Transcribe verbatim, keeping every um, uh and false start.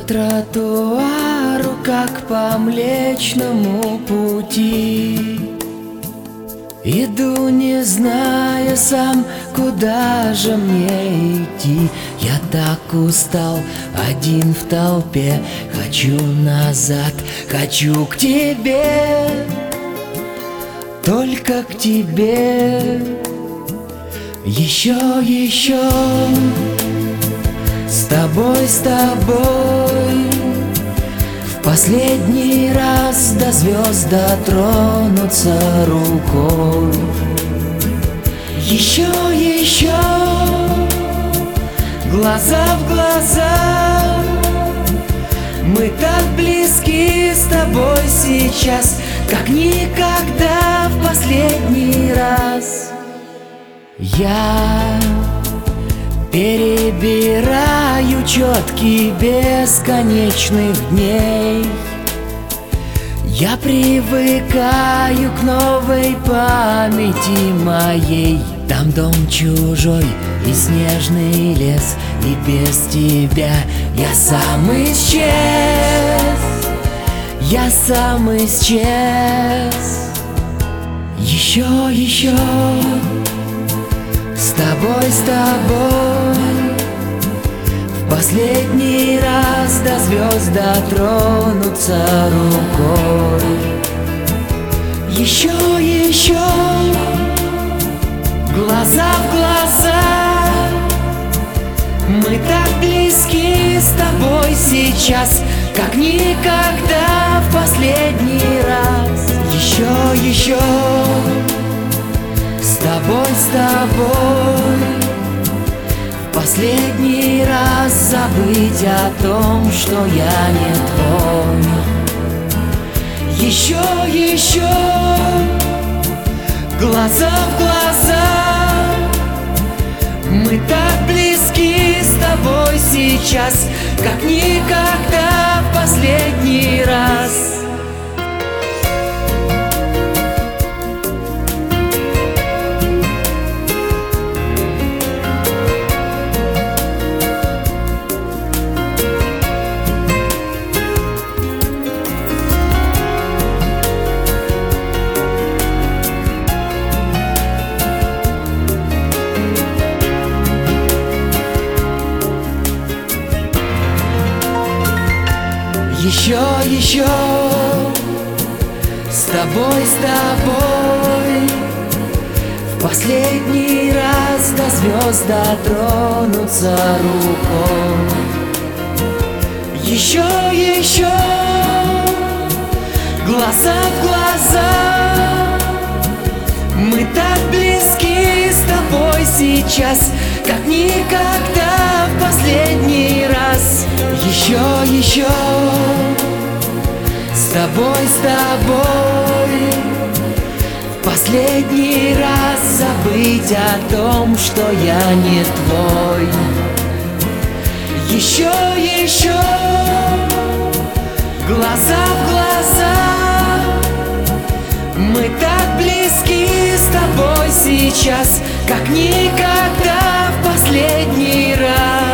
тротуару, как по Млечному пути. Иду, не зная сам, куда же мне идти. Я так устал, один в толпе. Хочу назад, хочу к тебе, только к тебе. Еще, еще с тобой, с тобой в последний раз до звезд дотронуться рукой. Еще, еще глаза в глаза. Мы так близки с тобой сейчас, как никогда в последний раз. Я перебираю четки бесконечных дней. Я привыкаю к новой памяти моей. Там дом чужой и снежный лес, и без тебя я сам исчез. Я сам исчез. Еще, еще с тобой, с тобой в последний раз до звезд дотронуться рукой. Еще, еще глаза в глаза. Мы так близки с тобой сейчас, как никогда в последний раз. Еще, еще с тобой, с тобой в последний раз забыть о том, что я не твой. Еще, еще глаза в глаза. Мы так близки с тобой сейчас, как никогда в последний раз. Еще, еще с тобой, с тобой в последний раз до звезд дотронуться рукой. Еще, еще глаза в глаза. Мы так близки с тобой сейчас, как никогда в последний раз. Еще, еще с тобой, с тобой в последний раз забыть о том, что я не твой. Еще, еще глаза в глаза. Мы так близки с тобой сейчас, как никогда в последний раз.